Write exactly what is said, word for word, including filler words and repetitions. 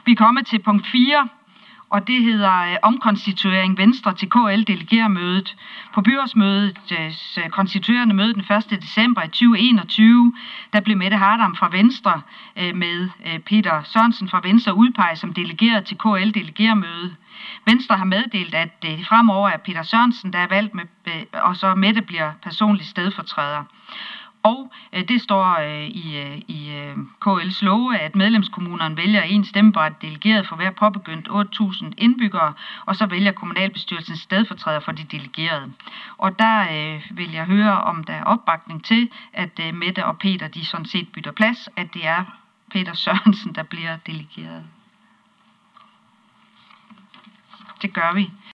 Vi er kommet til punkt fire, og det hedder øh, omkonstituering Venstre til K L-delegermødet. På byrådsmødets øh, konstituerende møde den første december i tyve enogtyve, der blev Mette Hardam fra Venstre øh, med øh, Peter Sørensen fra Venstre udpeget som delegeret til K L-delegermødet. Venstre har meddelt, at det øh, fremover er Peter Sørensen, der er valgt, med, øh, og så Mette bliver personlig stedfortræder. Og øh, det står øh, i, øh, i øh, K L's love, at medlemskommunerne vælger en stemmebart delegeret for hver påbegyndt otte tusind indbyggere, og så vælger kommunalbestyrelsens stedfortræder for de delegerede. Og der øh, vil jeg høre, om der er opbakning til, at øh, Mette og Peter de sådan set bytter plads, at det er Peter Sørensen, der bliver delegeret. Det gør vi.